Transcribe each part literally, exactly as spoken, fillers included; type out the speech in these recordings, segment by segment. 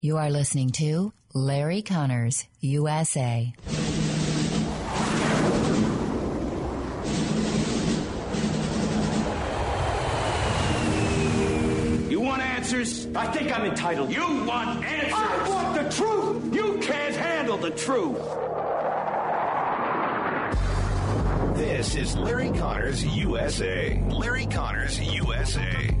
You are listening to Larry Connors, U S A. You want answers? I think I'm entitled. You want answers? I want the truth! You can't handle the truth. This is Larry Connors, U S A. Larry Connors, U S A.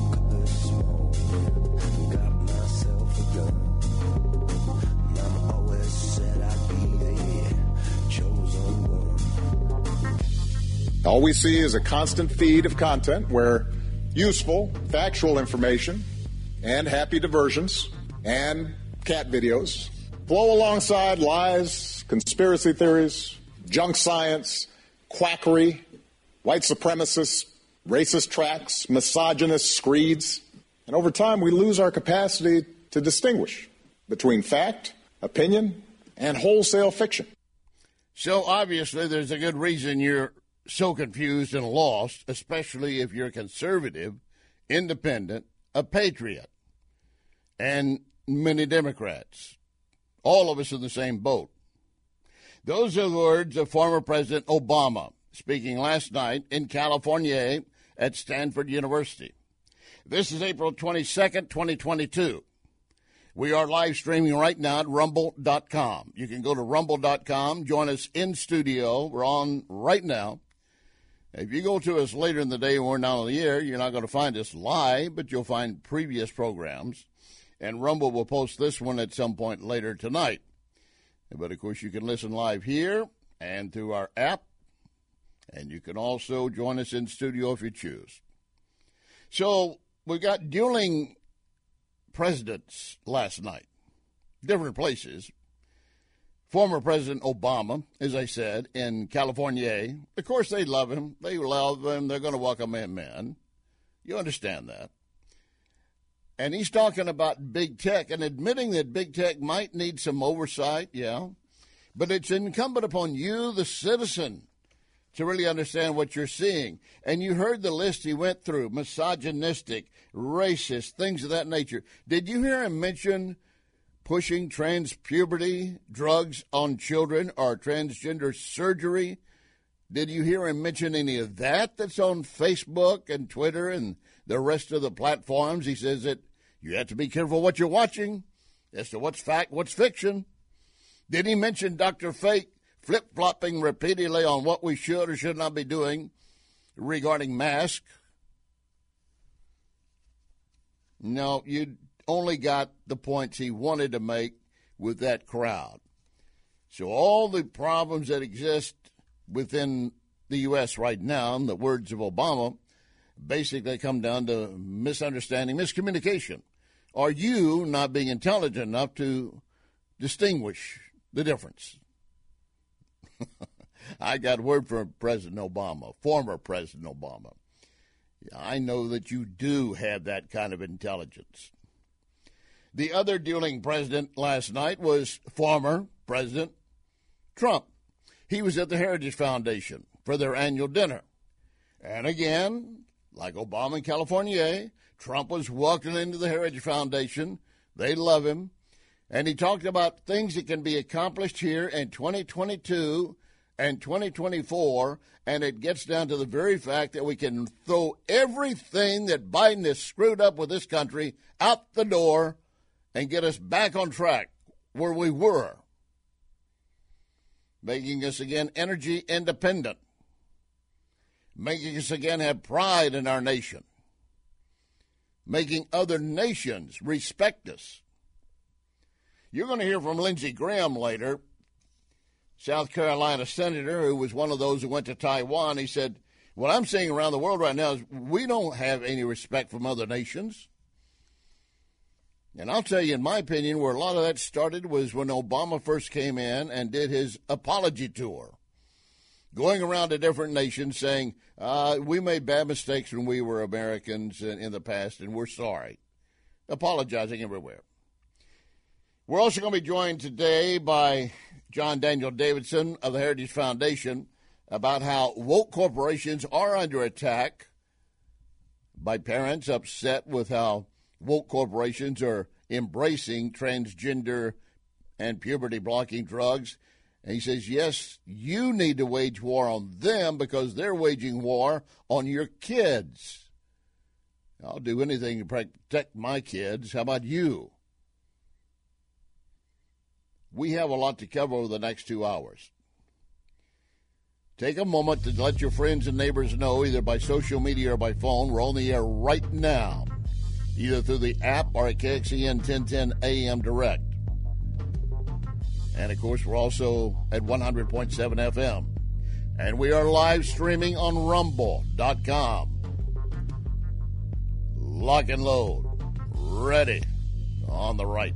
All we see is a constant feed of content where useful, factual information and happy diversions and cat videos flow alongside lies, conspiracy theories, junk science, quackery, white supremacists, racist tracks, misogynist screeds. And over time, we lose our capacity to distinguish between fact, opinion, and wholesale fiction. So obviously, there's a good reason you're so confused and lost, especially if you're conservative, independent, a patriot, and many Democrats. All of us in the same boat. Those are the words of former President Obama, speaking last night in California at Stanford University. This is April twenty-second, twenty twenty-two. We are live streaming right now at rumble dot com. You can go to rumble dot com, join us in studio. We're on right now. If you go to us later in the day when we're not on the air, you're not going to find us live, but you'll find previous programs. And Rumble will post this one at some point later tonight. But, of course, you can listen live here and through our app. And you can also join us in studio if you choose. So we got dueling presidents last night, different places. Former President Obama, as I said, in California. Of course, they love him. They love him. They're going to welcome him in. You understand that. And he's talking about big tech and admitting that big tech might need some oversight, yeah. But it's incumbent upon you, the citizen, to really understand what you're seeing. And you heard the list he went through, misogynistic, racist, things of that nature. Did you hear him mention pushing trans-puberty drugs on children or transgender surgery? Did you hear him mention any of that that's on Facebook and Twitter and the rest of the platforms? He says that you have to be careful what you're watching as to what's fact, what's fiction. Did he mention Doctor Fake flip-flopping repeatedly on what we should or should not be doing regarding masks? No, you only got the points he wanted to make with that crowd. So all the problems that exist within the U S right now, in the words of Obama, basically come down to misunderstanding, miscommunication. Are you not being intelligent enough to distinguish the difference? I got word from President Obama, former President Obama. I know that you do have that kind of intelligence. The other dueling president last night was former President Trump. He was at the Heritage Foundation for their annual dinner. And again, like Obama in California, Trump was welcomed into the Heritage Foundation. They love him. And he talked about things that can be accomplished here in twenty twenty-two and twenty twenty-four, and it gets down to the very fact that we can throw everything that Biden has screwed up with this country out the door and get us back on track where we were, making us again energy independent, making us again have pride in our nation, making other nations respect us. You're going to hear from Lindsey Graham later, South Carolina senator, who was one of those who went to Taiwan. He said, what I'm seeing around the world right now is we don't have any respect from other nations. And I'll tell you, in my opinion, where a lot of that started was when Obama first came in and did his apology tour, going around to different nations saying, uh, we made bad mistakes when we were Americans in, in the past, and we're sorry, apologizing everywhere. We're also going to be joined today by John Daniel Davidson of the Heritage Foundation about how woke corporations are under attack by parents upset with how woke corporations are embracing transgender and puberty-blocking drugs. And he says, yes, you need to wage war on them because they're waging war on your kids. I'll do anything to protect my kids. How about you? We have a lot to cover over the next two hours. Take a moment to let your friends and neighbors know, either by social media or by phone. We're on the air right now, either through the app or at K X E N ten ten A M Direct. And, of course, we're also at one hundred point seven F M. And we are live streaming on rumble dot com. Lock and load. Ready. On the right.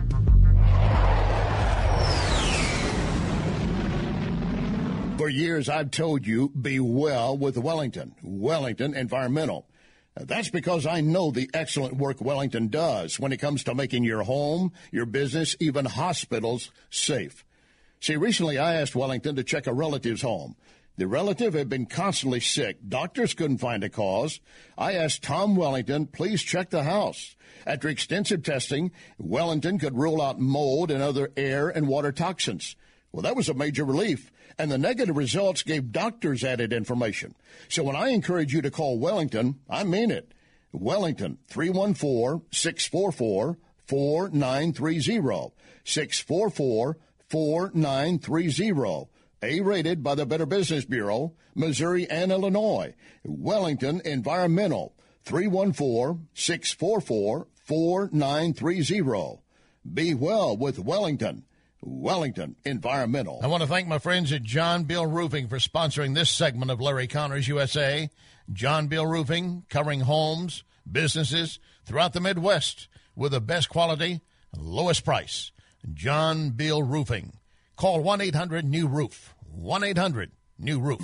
For years, I've told you, be well with Wellington. Wellington Environmental. That's because I know the excellent work Wellington does when it comes to making your home, your business, even hospitals safe. See, recently I asked Wellington to check a relative's home. The relative had been constantly sick. Doctors couldn't find a cause. I asked Tom Wellington, please check the house. After extensive testing, Wellington could rule out mold and other air and water toxins. Well, that was a major relief, and the negative results gave doctors added information. So when I encourage you to call Wellington, I mean it. Wellington, three one four, six four four, four nine three zero, six four four, four nine three zero. A-rated by the Better Business Bureau, Missouri and Illinois. Wellington Environmental, three one four, six four four, four nine three zero. Be well with Wellington. Wellington Environmental. I want to thank my friends at John Bill Roofing for sponsoring this segment of Larry Connors U S A. John Bill Roofing, covering homes, businesses throughout the Midwest with the best quality, lowest price. John Bill Roofing. Call one eight hundred new roof. one eight hundred new roof.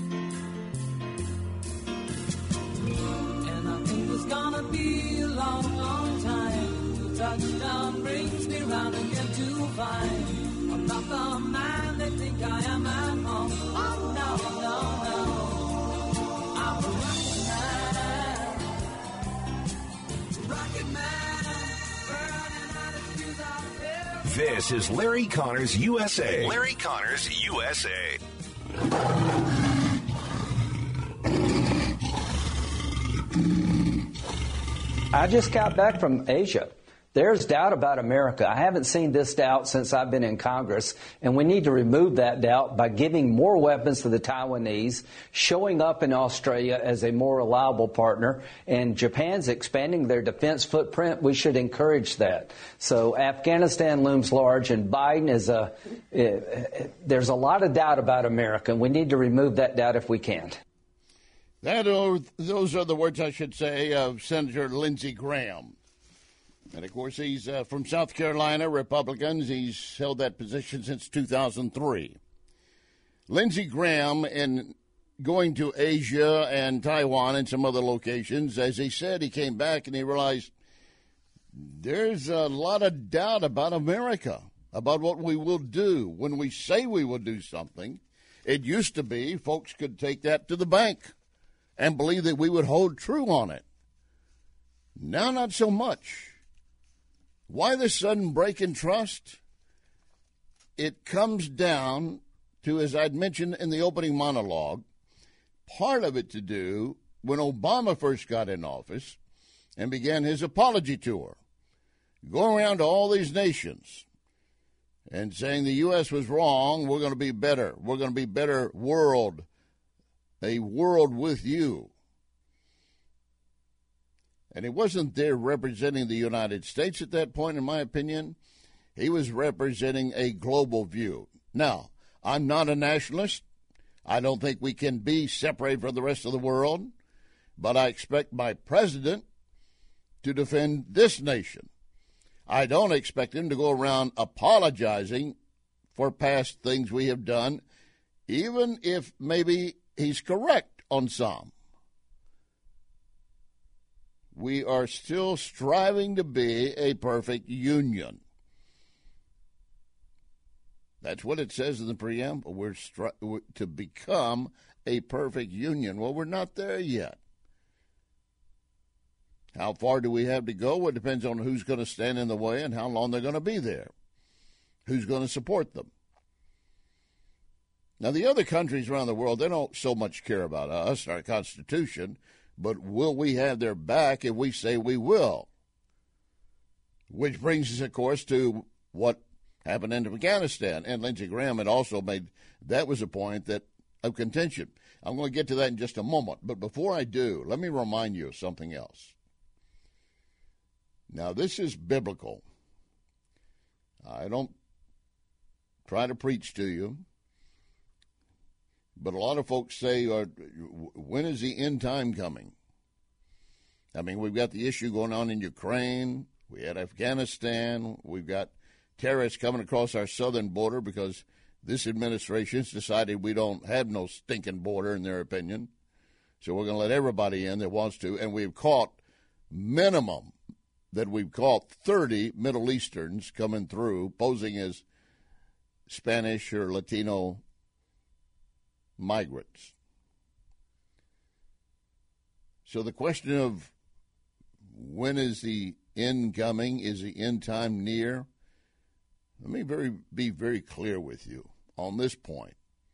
And I think it's gonna be a long, long time. Touchdown brings me round again to find I'm not the man they think I am at home. Oh, no, no, no. I'm a rocket man. Rocket man. Burning out his fuse out there. This is Larry Connors U S A. Larry Connors U S A. I just got back from Asia. There's doubt about America. I haven't seen this doubt since I've been in Congress, and we need to remove that doubt by giving more weapons to the Taiwanese, showing up in Australia as a more reliable partner, and Japan's expanding their defense footprint. We should encourage that. So Afghanistan looms large, and Biden is a, uh, there's a lot of doubt about America, and we need to remove that doubt if we can. That are, those are the words, I should say, of Senator Lindsey Graham. And, of course, he's uh, from South Carolina, Republicans. He's held that position since two thousand three. Lindsey Graham, in going to Asia and Taiwan and some other locations, as he said, he came back and he realized there's a lot of doubt about America, about what we will do. When we say we will do something, it used to be folks could take that to the bank and believe that we would hold true on it. Now, not so much. Why the sudden break in trust? It comes down to, as I'd mentioned in the opening monologue, part of it to do when Obama first got in office and began his apology tour, going around to all these nations and saying the U S was wrong, we're going to be better, we're going to be better world, a world with you. And he wasn't there representing the United States at that point, in my opinion. He was representing a global view. Now, I'm not a nationalist. I don't think we can be separated from the rest of the world. But I expect my president to defend this nation. I don't expect him to go around apologizing for past things we have done, even if maybe he's correct on some. We are still striving to be a perfect union. That's what it says in the preamble. We're, stri- we're to become a perfect union. Well, we're not there yet. How far do we have to go? Well, it depends on who's going to stand in the way and how long they're going to be there. Who's going to support them? Now, the other countries around the world, they don't so much care about us, our Constitution, but will we have their back if we say we will? Which brings us, of course, to what happened in Afghanistan. And Lindsey Graham had also made that was a point that of contention. I'm going to get to that in just a moment. But before I do, let me remind you of something else. Now, this is biblical. I don't try to preach to you. But a lot of folks say, uh, when is the end time coming? I mean, we've got the issue going on in Ukraine. We had Afghanistan. We've got terrorists coming across our southern border because this administration's decided we don't have no stinking border, in their opinion. So we're going to let everybody in that wants to. And we've caught minimum that we've caught thirty Middle Easterns coming through, posing as Spanish or Latino migrants. So the question of when is the end coming, is the end time near? Let me very be very clear with you on this point.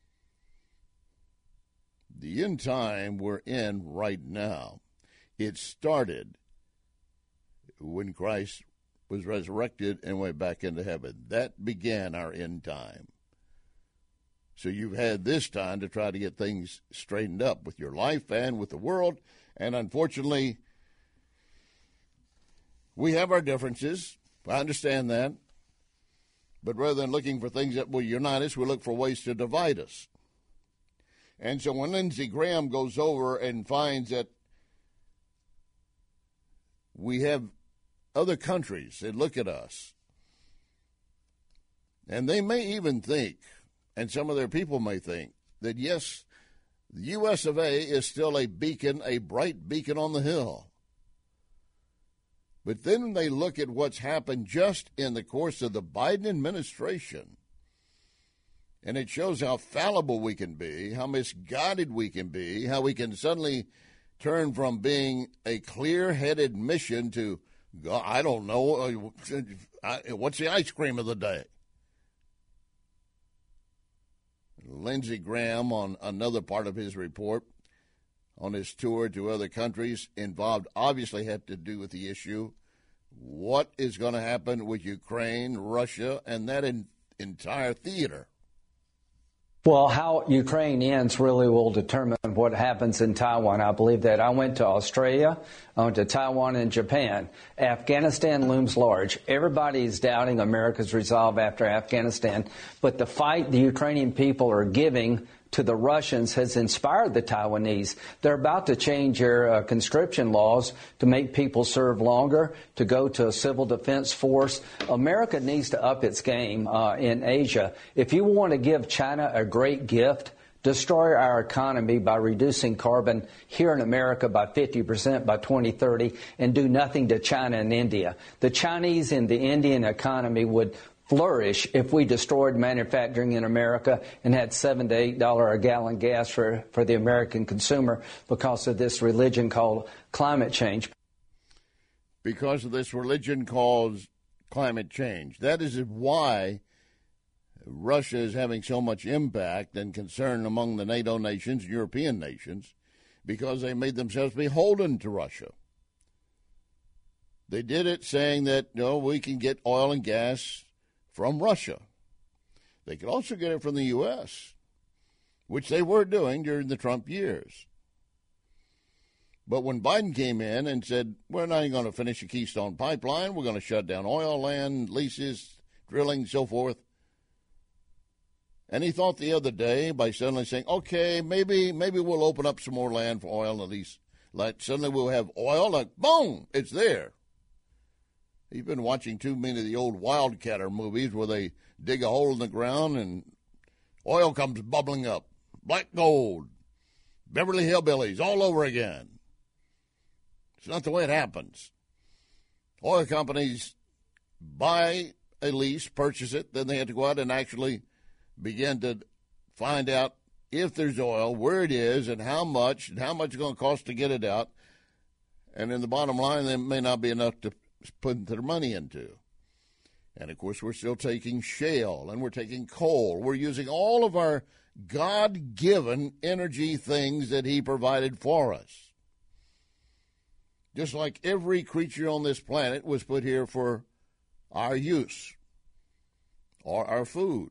The end time we're in right now, it started when Christ was resurrected and went back into heaven. That began our end time. So you've had this time to try to get things straightened up with your life and with the world. And unfortunately, we have our differences. I understand that. But rather than looking for things that will unite us, we look for ways to divide us. And so when Lindsey Graham goes over and finds that we have other countries that look at us, and they may even think, and some of their people may think, that yes, the U S of A is still a beacon, a bright beacon on the hill. But then they look at what's happened just in the course of the Biden administration, and it shows how fallible we can be, how misguided we can be, how we can suddenly turn from being a clear-headed mission to, I don't know, what's the ice cream of the day? Lindsey Graham, on another part of his report, on his tour to other countries involved, obviously had to do with the issue. What is going to happen with Ukraine, Russia, and that in, entire theater? Well, how Ukraine ends really will determine what happens in Taiwan. I believe that. I went to Australia, I went to Taiwan and Japan. Afghanistan looms large. Everybody is doubting America's resolve after Afghanistan, but the fight the Ukrainian people are giving to the Russians has inspired the Taiwanese. They're about to change their uh, conscription laws to make people serve longer, to go to a civil defense force. America needs to up its game uh, in Asia. If you want to give China a great gift, destroy our economy by reducing carbon here in America by fifty percent by twenty thirty, and do nothing to China and India. The Chinese and the Indian economy would flourish if we destroyed manufacturing in America and had seven to eight dollar a gallon gas for, for the American consumer because of this religion called climate change. Because of this religion called climate change. That is why Russia is having so much impact and concern among the NATO nations and European nations, because they made themselves beholden to Russia. They did it saying that, you know, we can get oil and gas from Russia. They could also get it from the U S, which they were doing during the Trump years. But when Biden came in and said, we're not even going to finish the Keystone Pipeline, we're going to shut down oil, land, leases, drilling, and so forth. And he thought the other day, by suddenly saying, okay, maybe maybe we'll open up some more land for oil, at least, like suddenly we'll have oil, like, boom, it's there. He's been watching too many of the old Wildcatter movies where they dig a hole in the ground and oil comes bubbling up. Black gold, Beverly Hillbillies, all over again. It's not the way it happens. Oil companies buy a lease, purchase it, then they have to go out and actually begin to find out if there's oil, where it is, and how much, and how much it's going to cost to get it out. And in the bottom line, there may not be enough to put their money into. And, of course, we're still taking shale and we're taking coal. We're using all of our God-given energy things that he provided for us. Just like every creature on this planet was put here for our use or our food.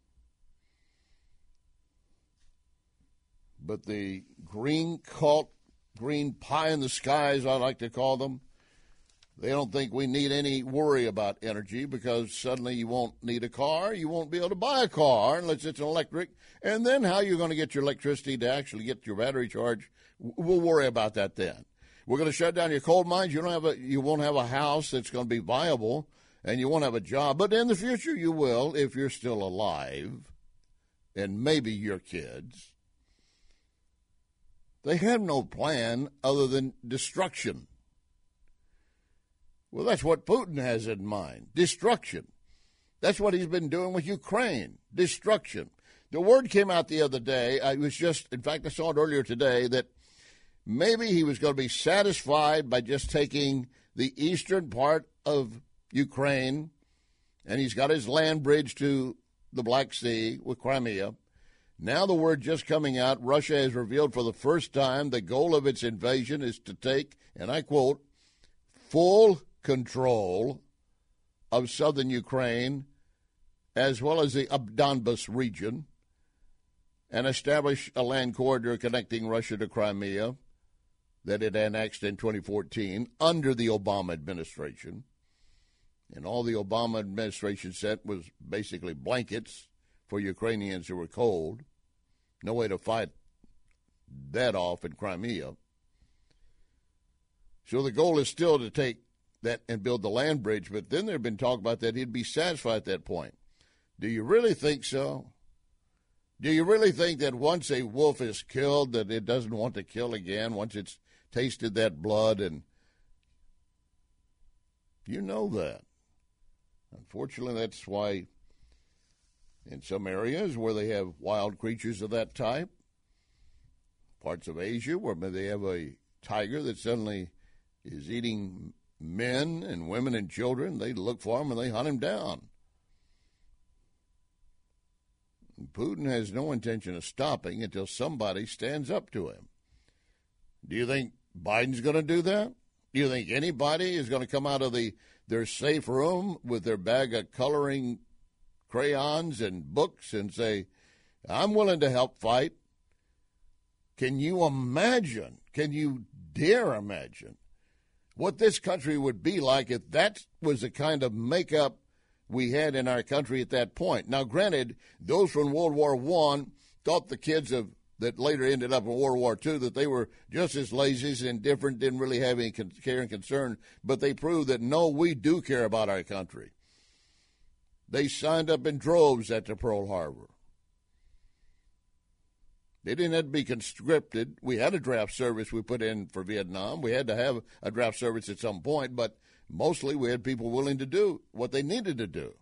But the green cult, green pie in the sky, as I like to call them, they don't think we need any worry about energy because suddenly you won't need a car. You won't be able to buy a car unless it's an electric. And then how you're going to get your electricity to actually get your battery charged, we'll worry about that then. We're going to shut down your coal mines. You don't have a, you won't have a house that's going to be viable, and you won't have a job. But in the future, you will if you're still alive, and maybe your kids. They have no plan other than destruction. Well, that's what Putin has in mind, destruction. That's what he's been doing with Ukraine, destruction. The word came out the other day, I was just, in fact, I saw it earlier today, that maybe he was going to be satisfied by just taking the eastern part of Ukraine, and he's got his land bridge to the Black Sea with Crimea. Now the word just coming out, Russia has revealed for the first time the goal of its invasion is to take, and I quote, full control of southern Ukraine as well as the Donbas region and establish a land corridor connecting Russia to Crimea that it annexed in twenty fourteen under the Obama administration. And all the Obama administration sent was basically blankets for Ukrainians who were cold. No way to fight that off in Crimea. So the goal is still to take that and build the land bridge, but then there had been talk about that he'd be satisfied at that point. Do you really think so? Do you really think that once a wolf is killed that it doesn't want to kill again, once it's tasted that blood? And you know that. Unfortunately, that's why in some areas where they have wild creatures of that type, parts of Asia where they have a tiger that suddenly is eating men and women and children, they look for him and they hunt him down. Putin has no intention of stopping until somebody stands up to him. Do you think Biden's going to do that? Do you think anybody is going to come out of the their safe room with their bag of coloring crayons and books and say, I'm willing to help fight? Can you imagine, can you dare imagine what this country would be like if that was the kind of makeup we had in our country at that point? Now, granted, those from World War One thought the kids of that later ended up in World War Two that they were just as lazy and indifferent, didn't really have any care and concern, but they proved that, no, we do care about our country. They signed up in droves at the Pearl Harbor. They didn't have to be conscripted. We had a draft service we put in for Vietnam. We had to have a draft service at some point, but mostly we had people willing to do what they needed to do.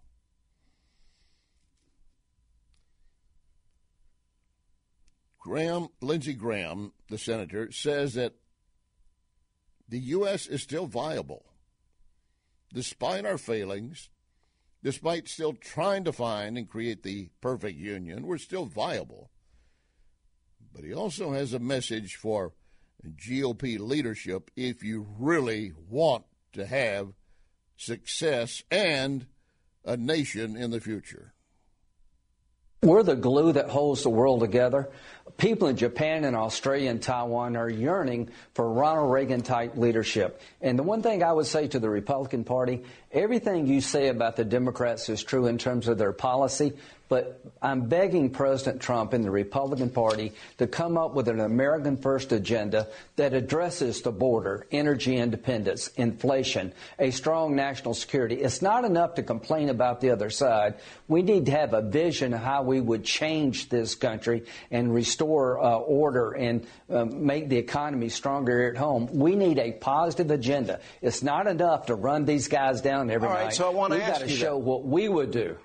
Graham, Lindsey Graham, the senator, says that the U S is still viable. Despite our failings, despite still trying to find and create the perfect union, we're still viable. But he also has a message for G O P leadership if you really want to have success and a nation in the future. We're the glue that holds the world together. People in Japan and Australia and Taiwan are yearning for Ronald Reagan-type leadership. And the one thing I would say to the Republican Party, everything you say about the Democrats is true in terms of their policy, but I'm begging President Trump and the Republican Party to come up with an American-first agenda that addresses the border, energy independence, inflation, a strong national security. It's not enough to complain about the other side. We need to have a vision of how we would change this country and restore uh, order and uh, make the economy stronger here at home. We need a positive agenda. It's not enough to run these guys down every All right, night. so I want to We've ask got to you show that. what we would do.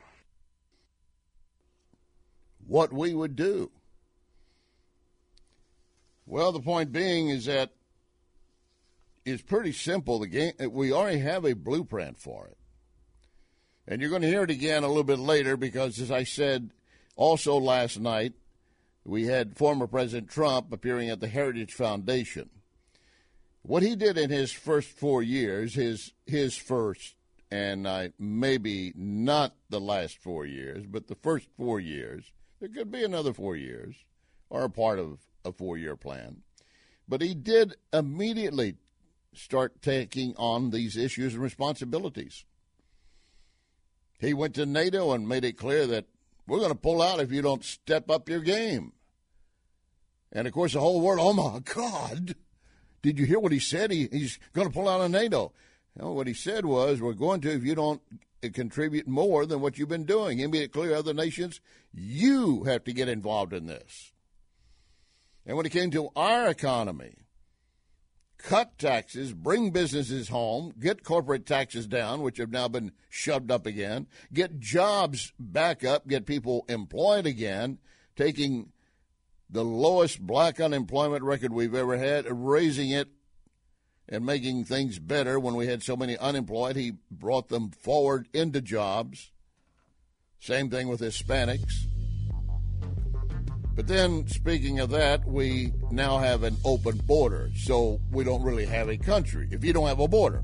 What we would do. Well, the point being is that is pretty simple. The game, we already have a blueprint for it. And you're going to hear it again a little bit later because, as I said, also last night, we had former President Trump appearing at the Heritage Foundation. What he did in his first four years, his his first, and I maybe not the last four years, but the first four years, there could be another four years, or a part of a four-year plan. But he did immediately start taking on these issues and responsibilities. He went to NATO and made it clear that we're going to pull out if you don't step up your game. And, of course, the whole world, oh, my God, did you hear what he said? He, he's going to pull out of NATO. You know, what he said was, we're going to if you don't contribute more than what you've been doing. He made it clear to other nations, you have to get involved in this. And when it came to our economy, cut taxes, bring businesses home, get corporate taxes down, which have now been shoved up again, get jobs back up, get people employed again, taking the lowest black unemployment record we've ever had, raising it and making things better when we had so many unemployed. He brought them forward into jobs. Same thing with Hispanics. But then, speaking of that, we now have an open border, so we don't really have a country if you don't have a border.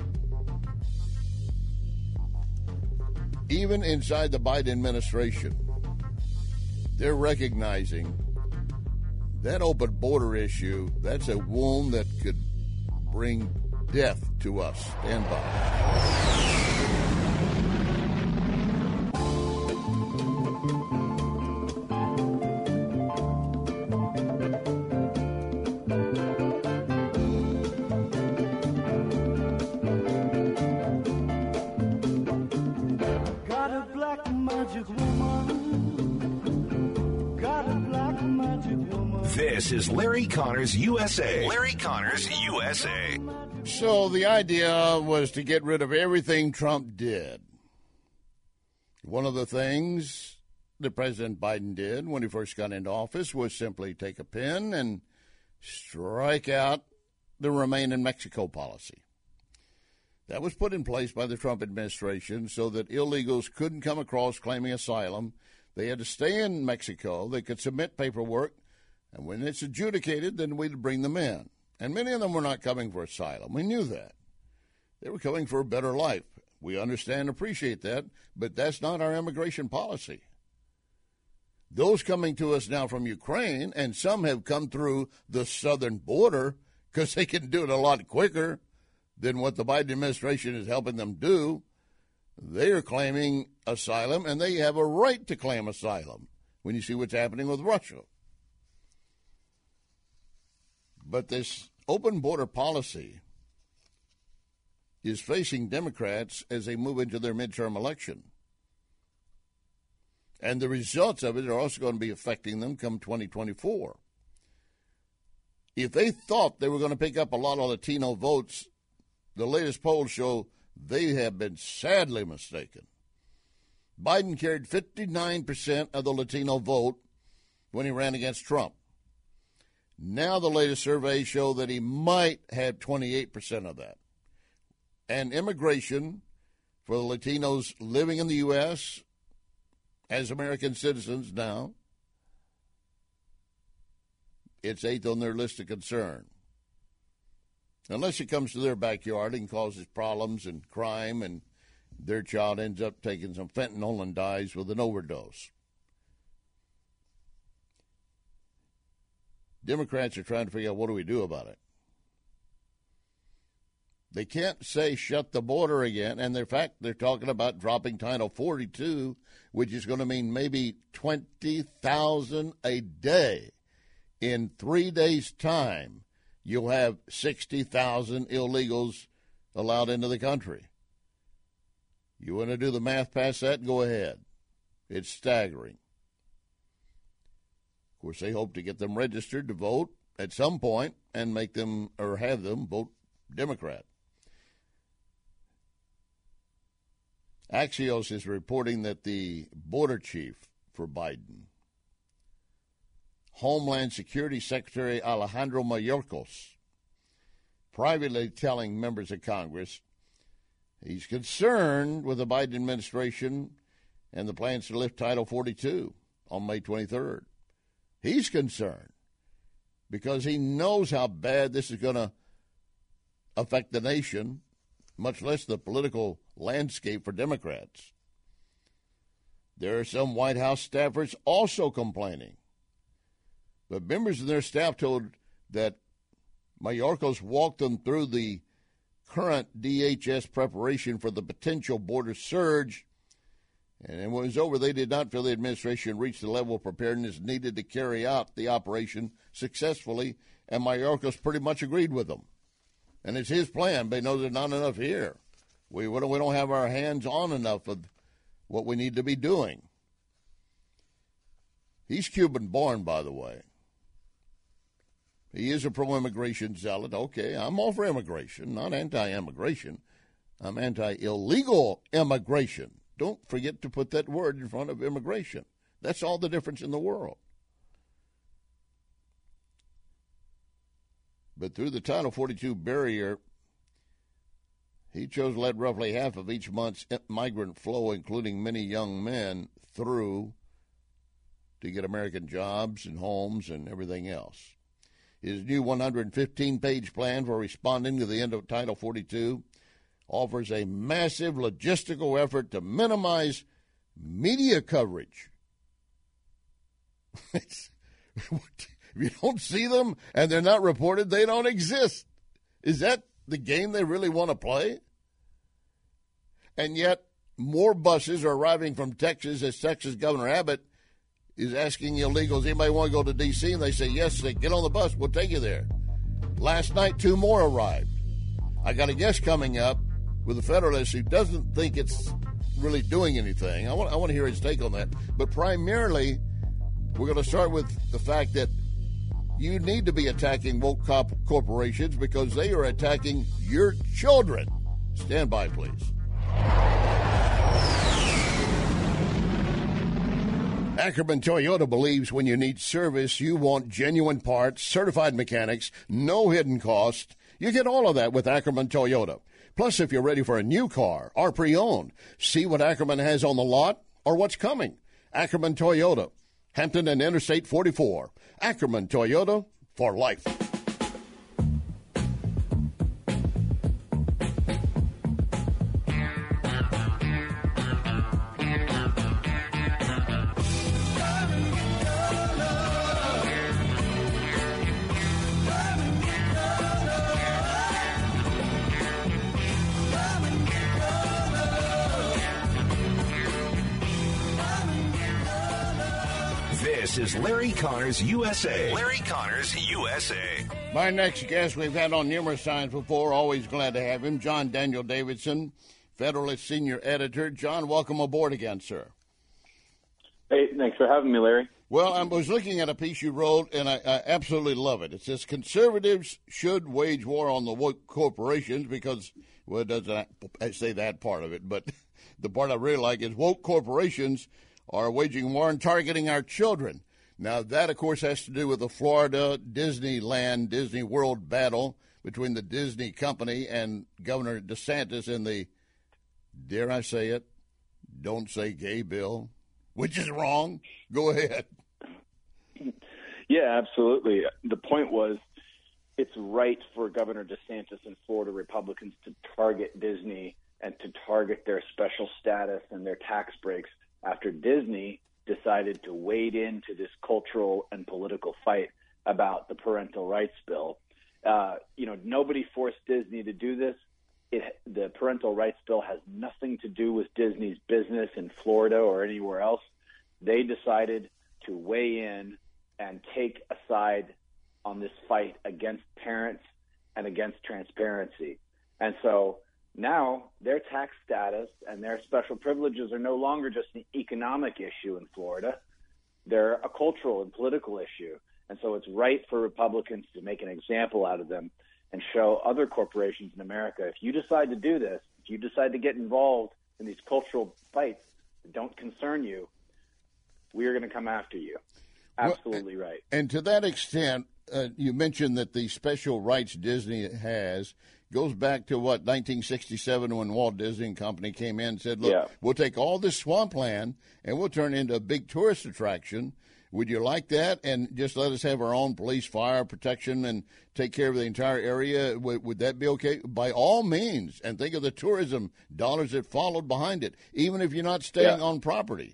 Even inside the Biden administration, they're recognizing that open border issue, that's a wound that could bring death to us. Stand by. This is Larry Connors U S A. Larry Connors U S A. So the idea was to get rid of everything Trump did. One of the things that President Biden did when he first got into office was simply take a pen and strike out the Remain in Mexico policy. That was put in place by the Trump administration so that illegals couldn't come across claiming asylum. They had to stay in Mexico. They could submit paperwork. And when it's adjudicated, then we'd bring them in. And many of them were not coming for asylum. We knew that. They were coming for a better life. We understand and appreciate that, but that's not our immigration policy. Those coming to us now from Ukraine, and some have come through the southern border because they can do it a lot quicker than what the Biden administration is helping them do, they are claiming asylum, and they have a right to claim asylum when you see what's happening with Russia. But this open border policy is facing Democrats as they move into their midterm election. And the results of it are also going to be affecting them come twenty twenty-four. If they thought they were going to pick up a lot of Latino votes, the latest polls show they have been sadly mistaken. Biden carried fifty-nine percent of the Latino vote when he ran against Trump. Now the latest surveys show that he might have twenty-eight percent of that. And immigration for the Latinos living in the U S as American citizens now, it's eighth on their list of concern. Unless it comes to their backyard and causes problems and crime and their child ends up taking some fentanyl and dies with an overdose. Democrats are trying to figure out what do we do about it. They can't say shut the border again, and in fact, they're talking about dropping Title forty-two, which is going to mean maybe twenty thousand a day. In three days' time, you'll have sixty thousand illegals allowed into the country. You want to do the math past that? Go ahead. It's staggering. Of course, they hope to get them registered to vote at some point and make them or have them vote Democrat. Axios is reporting that the border chief for Biden, Homeland Security Secretary Alejandro Mayorkas, privately telling members of Congress he's concerned with the Biden administration and the plans to lift Title forty-two on May twenty-third. He's concerned because he knows how bad this is going to affect the nation, much less the political landscape for Democrats. There are some White House staffers also complaining. But members of their staff told that Mayorkas walked them through the current D H S preparation for the potential border surge. And when it was over, they did not feel the administration reached the level of preparedness needed to carry out the operation successfully. And Mayorkas pretty much agreed with them. And it's his plan, but he knows there's not enough here. We, we, don't, we don't have our hands on enough of what we need to be doing. He's Cuban-born, by the way. He is a pro-immigration zealot. Okay, I'm all for immigration, not anti-immigration. I'm anti-illegal immigration. Don't forget to put that word in front of immigration. That's all the difference in the world. But through the Title forty-two barrier, he chose to let roughly half of each month's migrant flow, including many young men, through to get American jobs and homes and everything else. His new one hundred fifteen page plan for responding to the end of Title forty-two offers a massive logistical effort to minimize media coverage. If you don't see them and they're not reported, they don't exist. Is that the game they really want to play? And yet, more buses are arriving from Texas as Texas Governor Abbott is asking illegals, anybody want to go to D C? And they say, yes, they get on the bus, we'll take you there. Last night, two more arrived. I got a guest coming up with a Federalist who doesn't think it's really doing anything. I want, I want to hear his take on that. But primarily, we're going to start with the fact that you need to be attacking woke cop corporations because they are attacking your children. Stand by, please. Ackerman Toyota believes when you need service, you want genuine parts, certified mechanics, no hidden cost. You get all of that with Ackerman Toyota. Plus, if you're ready for a new car or pre-owned, see what Ackerman has on the lot or what's coming. Ackerman Toyota, Hampton and Interstate forty-four. Ackerman Toyota for life. This is Larry Connors U S A. Larry Connors U S A. My next guest we've had on numerous times before. Always glad to have him. John Daniel Davidson, Federalist Senior Editor. John, welcome aboard again, sir. Hey, thanks for having me, Larry. Well, I was looking at a piece you wrote, and I, I absolutely love it. It says, conservatives should wage war on the woke corporations because, well, it doesn't I say that part of it, but the part I really like is woke corporations are waging war and targeting our children. Now, that, of course, has to do with the Florida Disneyland, Disney World battle between the Disney company and Governor DeSantis and the, dare I say it, don't say gay bill, which is wrong. Go ahead. Yeah, absolutely. The point was it's right for Governor DeSantis and Florida Republicans to target Disney and to target their special status and their tax breaks after Disney decided to wade into this cultural and political fight about the parental rights bill. Uh, you know, nobody forced Disney to do this. It, the parental rights bill has nothing to do with Disney's business in Florida or anywhere else. They decided to weigh in and take a side on this fight against parents and against transparency. And so now their tax status and their special privileges are no longer just an economic issue in Florida. They're a cultural and political issue. And so it's right for Republicans to make an example out of them and show other corporations in America, if you decide to do this, if you decide to get involved in these cultural fights that don't concern you, we are going to come after you. Absolutely well, right. And to that extent, uh, you mentioned that the special rights Disney has goes back to, what, nineteen sixty-seven when Walt Disney and Company came in and said, look, yeah. we'll take all this swampland and we'll turn it into a big tourist attraction. Would you like that? And just let us have our own police, fire protection, and take care of the entire area. Would, would that be okay? By all means. And think of the tourism dollars that followed behind it, even if you're not staying yeah. on property.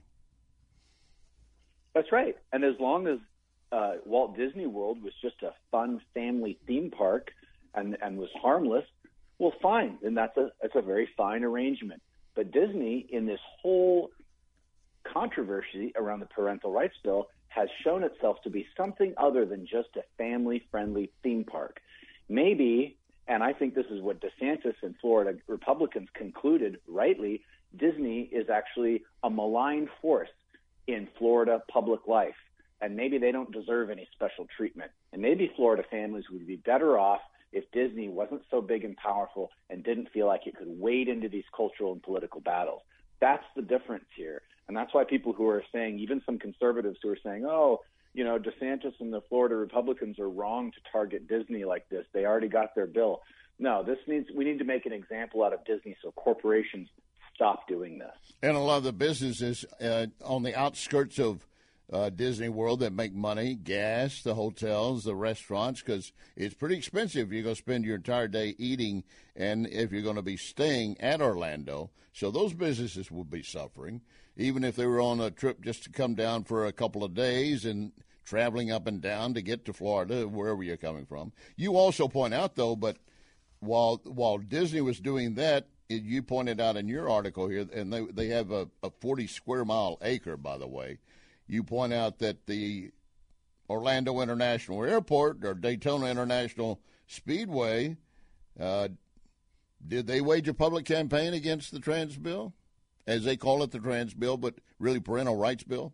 That's right. And as long as uh, Walt Disney World was just a fun family theme park and, and was harmless, well, fine. Then that's a, that's a very fine arrangement. But Disney, in this whole controversy around the parental rights bill, has shown itself to be something other than just a family-friendly theme park. Maybe, and I think this is what DeSantis and Florida Republicans concluded rightly, Disney is actually a malign force in Florida public life, and maybe they don't deserve any special treatment. And maybe Florida families would be better off if Disney wasn't so big and powerful and didn't feel like it could wade into these cultural and political battles. That's the difference here. And that's why people who are saying, even some conservatives who are saying, oh, you know, DeSantis and the Florida Republicans are wrong to target Disney like this. They already got their bill. No, this needs, we need to make an example out of Disney so corporations stop doing this. And a lot of the businesses uh, on the outskirts of uh, Disney World that make money, gas, the hotels, the restaurants, because it's pretty expensive. You're going to spend your entire day eating, and if you're going to be staying at Orlando. So those businesses will be suffering, even if they were on a trip just to come down for a couple of days and traveling up and down to get to Florida, wherever you're coming from. You also point out, though, but while while Disney was doing that, it, you pointed out in your article here, and they, they have a, a forty square mile acre, by the way. You point out that the Orlando International Airport or Daytona International Speedway, uh, did they wage a public campaign against the trans bill, as they call it, the trans bill, but really parental rights bill?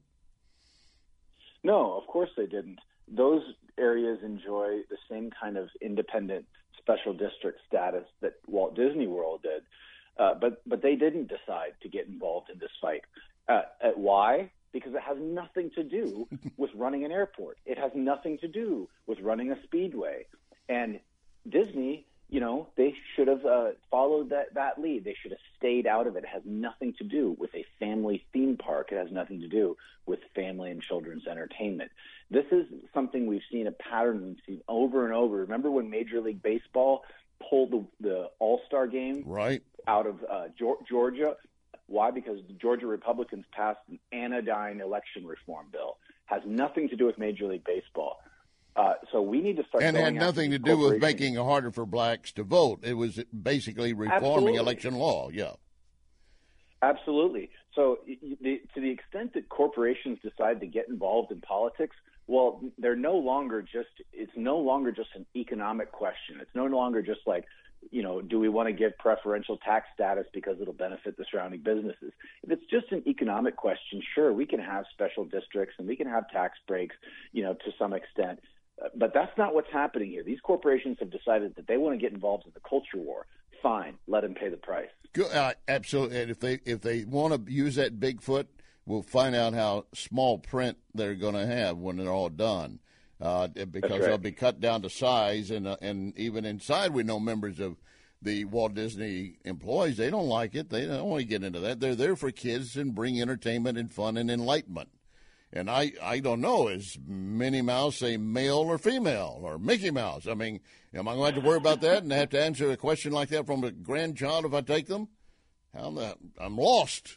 No, of course they didn't. Those areas enjoy the same kind of independent special district status that Walt Disney World did, uh, but but they didn't decide to get involved in this fight. Uh, at why? Because it has nothing to do with running an airport. It has nothing to do with running a speedway. And Disney, you know, they should have uh, followed that, that lead. They should have stayed out of it. It has nothing to do with a family theme park. It has nothing to do with family and children's entertainment. This is something we've seen, a pattern we've seen over and over. Remember when Major League Baseball pulled the, the All-Star game right out of uh, Georgia? Why? Because the Georgia Republicans passed an anodyne election reform bill. Has nothing to do with Major League Baseball. Uh, so we need to start. And going had nothing to do with making it harder for blacks to vote. It was basically reforming Absolutely. election law. Yeah. Absolutely. So the, to the extent that corporations decide to get involved in politics, well, they're no longer just, it's no longer just an economic question. It's no longer just like, you know, do we want to give preferential tax status because it'll benefit the surrounding businesses? If it's just an economic question, sure, we can have special districts and we can have tax breaks, you know, to some extent. But that's not what's happening here. These corporations have decided that they want to get involved in the culture war. Fine, let them pay the price. Good, uh, absolutely. And if they if they want to use that Bigfoot, we'll find out how small print they're going to have when they're all done. Uh, because right. they'll be cut down to size, and uh, and even inside, we know members of the Walt Disney employees, they don't like it. They don't want to get into that. They're there for kids and bring entertainment and fun and enlightenment. And I, I don't know, is Minnie Mouse a male or female, or Mickey Mouse? I mean, am I going to have to worry about that and have to answer a question like that from a grandchild if I take them? How the, I'm lost.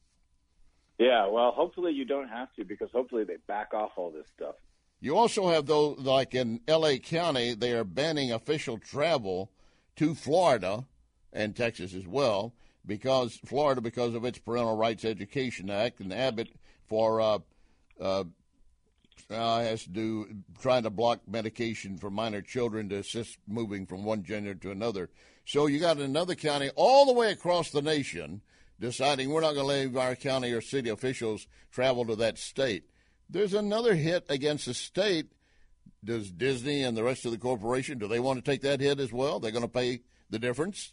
Yeah, well, hopefully you don't have to, because hopefully they back off all this stuff. You also have, though, like in L A County, they are banning official travel to Florida and Texas as well, because Florida, because of its Parental Rights Education Act, and Abbott for uh, uh, uh, has to do trying to block medication for minor children to assist moving from one gender to another. So you got another county all the way across the nation deciding we're not going to leave our county or city officials travel to that state. There's another hit against the state. Does Disney and the rest of the corporation, do they want to take that hit as well? They're going to pay the difference?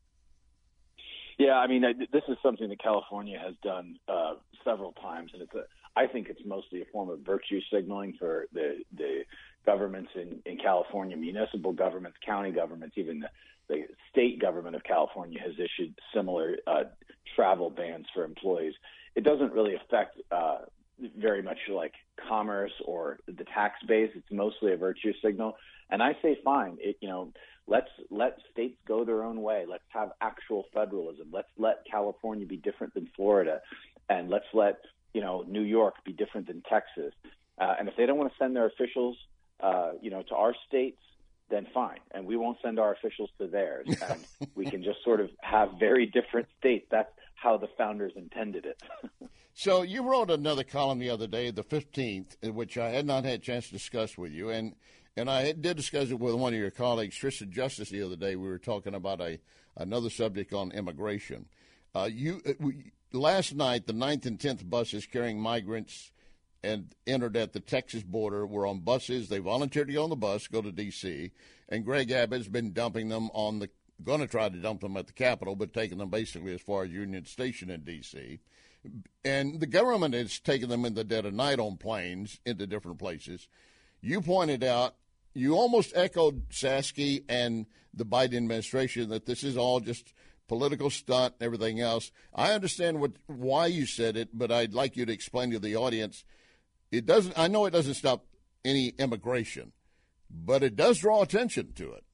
Yeah, I mean, this is something that California has done uh, several times, and it's a, I think it's mostly a form of virtue signaling for the, the governments in, in California, municipal governments, county governments, even the, the state government of California has issued similar uh, travel bans for employees. It doesn't really affect uh, very much like commerce or the tax base. It's mostly a virtue signal. And I say, fine, it, you know, let's let states go their own way. Let's have actual federalism. Let's let California be different than Florida. And let's let, you know, New York be different than Texas. Uh, and if they don't want to send their officials, uh, you know, to our states, then fine. And we won't send our officials to theirs. And we can just sort of have very different states. That's how the founders intended it. So you wrote another column the other day, the fifteenth, in which I had not had a chance to discuss with you. And and I did discuss it with one of your colleagues, Tristan Justice, the other day. We were talking about a another subject on immigration. Uh, you uh, we, last night, the ninth and tenth buses carrying migrants and entered at the Texas border were on buses. They volunteered to go on the bus, go to D C, and Greg Abbott's been dumping them on the, going to try to dump them at the Capitol, but taking them basically as far as Union Station in D C. And the government has taken them in the dead of night on planes into different places. You pointed out, you almost echoed Sasky and the Biden administration that this is all just political stunt and everything else. I understand what why you said it, but I'd like you to explain to the audience. It doesn't. I know it doesn't stop any immigration, but it does draw attention to it.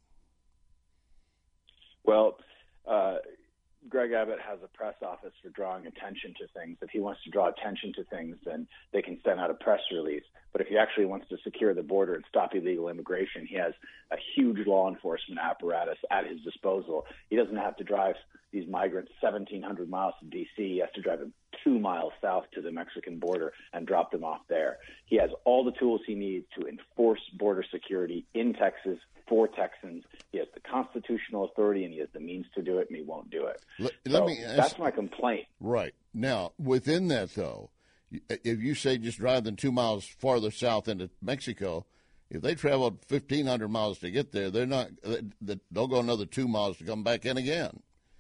Well, uh, Greg Abbott has a press office for drawing attention to things. If he wants to draw attention to things, then they can send out a press release. But if he actually wants to secure the border and stop illegal immigration, he has a huge law enforcement apparatus at his disposal. He doesn't have to drive these migrants seventeen hundred miles to D C. He has to drive them two miles south to the Mexican border and drop them off there. He has all the tools he needs to enforce border security in Texas for Texans. He has the constitutional authority and he has the means to do it, and he won't do it. Let, so let me ask, that's my complaint. Right. Now, within that, though, if you say just drive them two miles farther south into Mexico, if they traveled fifteen hundred miles to get there, they're not. They'll go another two miles to come back in again.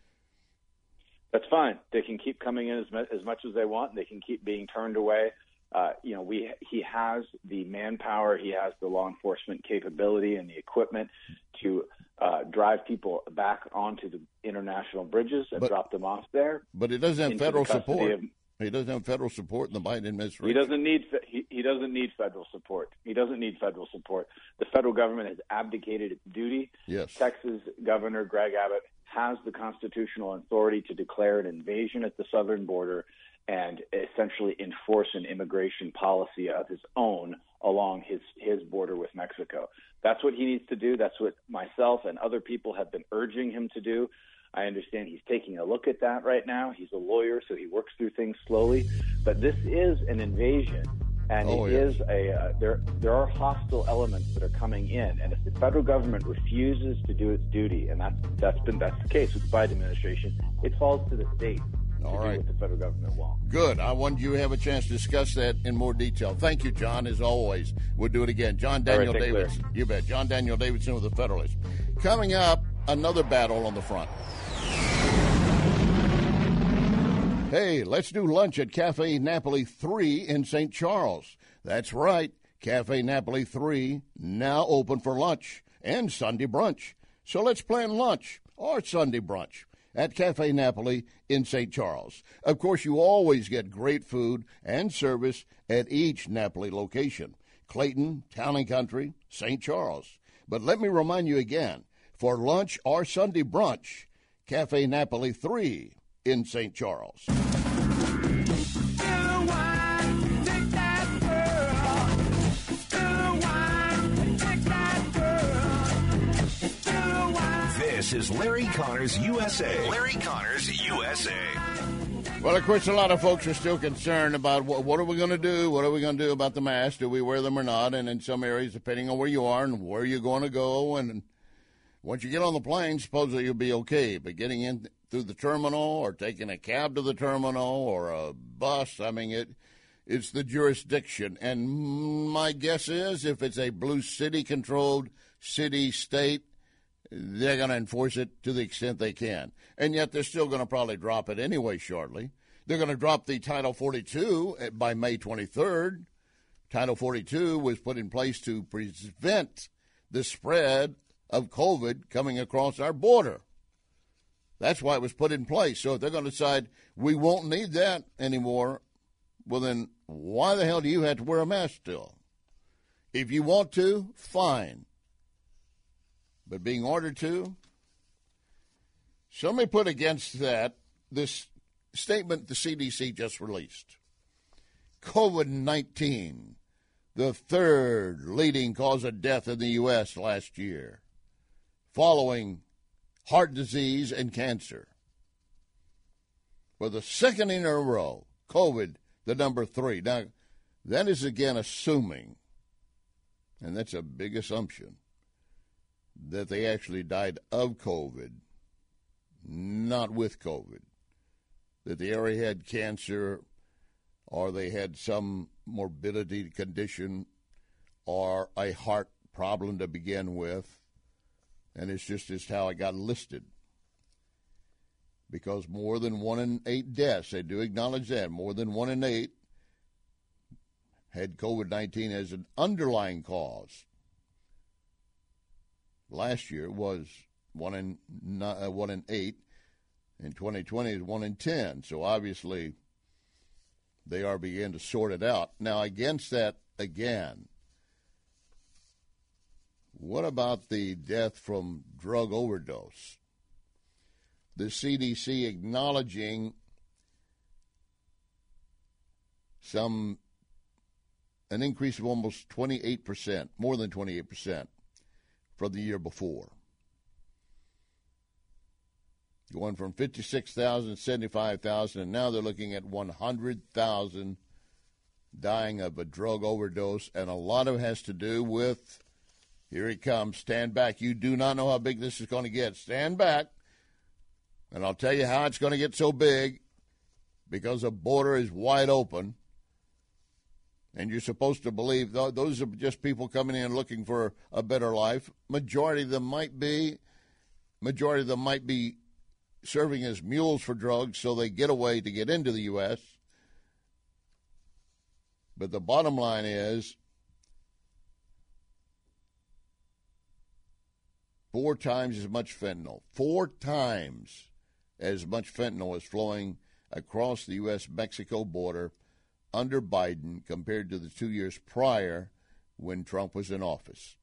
That's fine. They can keep coming in as, as much as they want. They can keep being turned away. Uh, you know, we he has the manpower, he has the law enforcement capability and the equipment to uh, drive people back onto the international bridges and but, drop them off there. But it doesn't have federal support. Of, he doesn't have federal support in the Biden administration. He doesn't need he, he doesn't need federal support. He doesn't need federal support. The federal government has abdicated its duty. Yes. Texas Governor Greg Abbott has the constitutional authority to declare an invasion at the southern border and essentially enforce an immigration policy of his own along his, his border with Mexico. That's what he needs to do. That's what myself and other people have been urging him to do. I understand he's taking a look at that right now. He's a lawyer, so he works through things slowly. But this is an invasion, and oh, it yes. is a uh, there. There are hostile elements that are coming in, and if the federal government refuses to do its duty, and that's that's been that's the case with the Biden administration, it falls to the states. All to right. do what the federal government won't. Good. I wanted you to have a chance to discuss that in more detail. Thank you, John, as always. We'll do it again. John Daniel right, Davidson. You bet. John Daniel Davidson with the Federalist. Coming up, another battle on the front. Hey, let's do lunch at Cafe Napoli three in Saint Charles. That's right. Cafe Napoli three, now open for lunch and Sunday brunch. So let's plan lunch or Sunday brunch at Cafe Napoli in Saint Charles. Of course, you always get great food and service at each Napoli location. Clayton, Town and Country, Saint Charles. But let me remind you again, for lunch or Sunday brunch, Cafe Napoli three in Saint Charles. This is Larry Connors U S A. Larry Connors U S A. Well, of course, a lot of folks are still concerned about what, what are we going to do? What are we going to do about the masks? Do we wear them or not? And in some areas, depending on where you are and where you're going to go, and once you get on the plane, supposedly you'll be okay. But getting in through the terminal or taking a cab to the terminal or a bus, I mean, it it's the jurisdiction. And my guess is if it's a blue city-controlled city, state, they're going to enforce it to the extent they can. And yet they're still going to probably drop it anyway shortly. They're going to drop the Title forty-two by May twenty-third Title forty-two was put in place to prevent the spread of COVID coming across our border. That's why it was put in place. So if they're going to decide we won't need that anymore, well, then why the hell do you have to wear a mask still? If you want to, fine. But being ordered to? Somebody put against that this statement the C D C just released. COVID nineteen, the third leading cause of death in the U S last year, following heart disease and cancer. For the second in a row, COVID, the number three. Now, that is again assuming, and that's a big assumption, that they actually died of COVID, not with COVID. That they already had cancer, or they had some morbidity condition, or a heart problem to begin with, and it's just as how it got listed. Because more than one in eight deaths, they do acknowledge that, more than one in eight had COVID nineteen as an underlying cause. Last year was one in uh, one in eight. In twenty twenty, is one in ten. So obviously, they are beginning to sort it out. Now, against that, again, what about the death from drug overdose? The C D C acknowledging some an increase of almost twenty-eight percent, more than twenty-eight percent from the year before. Going from fifty-six thousand, seventy-five thousand, and now they're looking at one hundred thousand dying of a drug overdose, and a lot of it has to do with, here it comes, stand back. You do not know how big this is going to get. Stand back, and I'll tell you how it's going to get so big, because the border is wide open, and you're supposed to believe th- those are just people coming in looking for a better life. Majority of them might be, majority of them might be serving as mules for drugs so they get away to get into the U S. But the bottom line is four times as much fentanyl, four times as much fentanyl is flowing across the U S Mexico border under Biden compared to the two years prior when Trump was in office.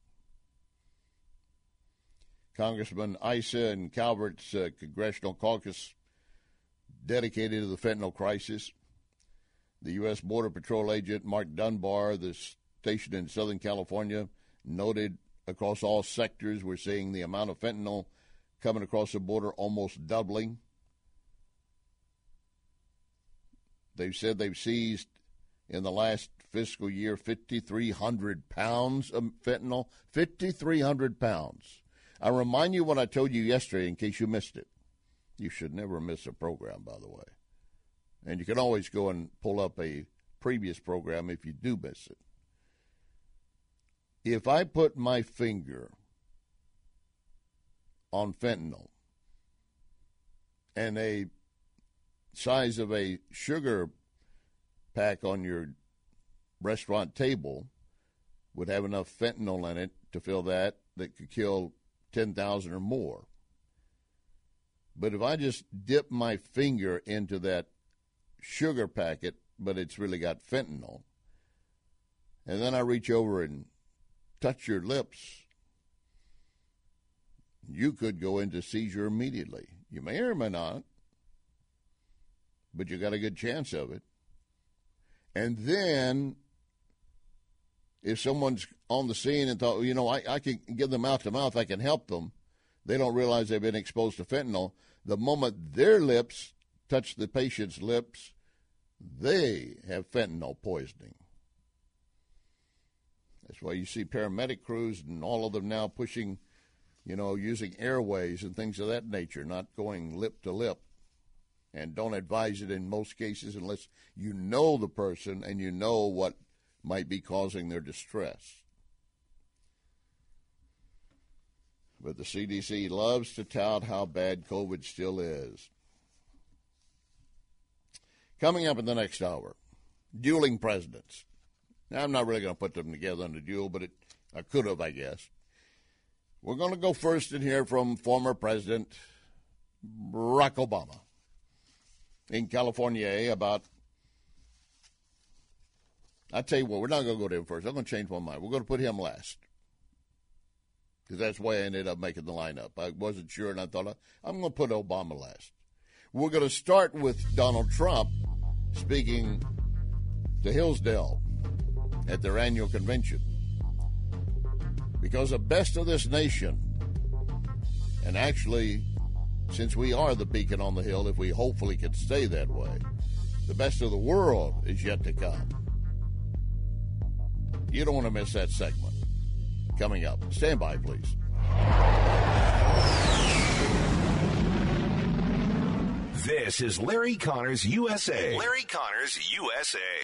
Congressman Issa and Calvert's uh, congressional caucus dedicated to the fentanyl crisis. The U S Border Patrol agent Mark Dunbar, the station in Southern California, noted across all sectors we're seeing the amount of fentanyl coming across the border almost doubling. They've said they've seized in the last fiscal year fifty-three hundred pounds of fentanyl, fifty-three hundred pounds. I remind you what I told you yesterday in case you missed it. You should never miss a program, by the way. And you can always go and pull up a previous program if you do miss it. If I put my finger on fentanyl and a size of a sugar pack on your restaurant table would have enough fentanyl in it to fill that that could kill ten thousand or more. But if I just dip my finger into that sugar packet, but it's really got fentanyl, and then I reach over and touch your lips, you could go into seizure immediately. You may or may not, but you got a good chance of it. And then if someone's on the scene and thought, you know, I, I can give them mouth to mouth, I can help them, they don't realize they've been exposed to fentanyl. The moment their lips touch the patient's lips, they have fentanyl poisoning. That's why you see paramedic crews and all of them now pushing, you know, using airways and things of that nature, not going lip to lip. And don't advise it in most cases unless you know the person and you know what might be causing their distress. But the C D C loves to tout how bad COVID still is. Coming up in the next hour, dueling presidents. Now, I'm not really going to put them together in a duel, but it, I could have, I guess. We're going to go first and hear from former President Barack Obama in California about, I tell you what, we're not going to go to him first. I'm going to change my mind. We're going to put him last. Because that's why I ended up making the lineup. I wasn't sure, and I thought, I'm going to put Obama last. We're going to start with Donald Trump speaking to Hillsdale at their annual convention. Because the best of this nation, and actually, since we are the beacon on the hill, if we hopefully can stay that way, the best of the world is yet to come. You don't want to miss that segment. Coming up. Stand by, please. This is Larry Connors U S A. Larry Connors U S A.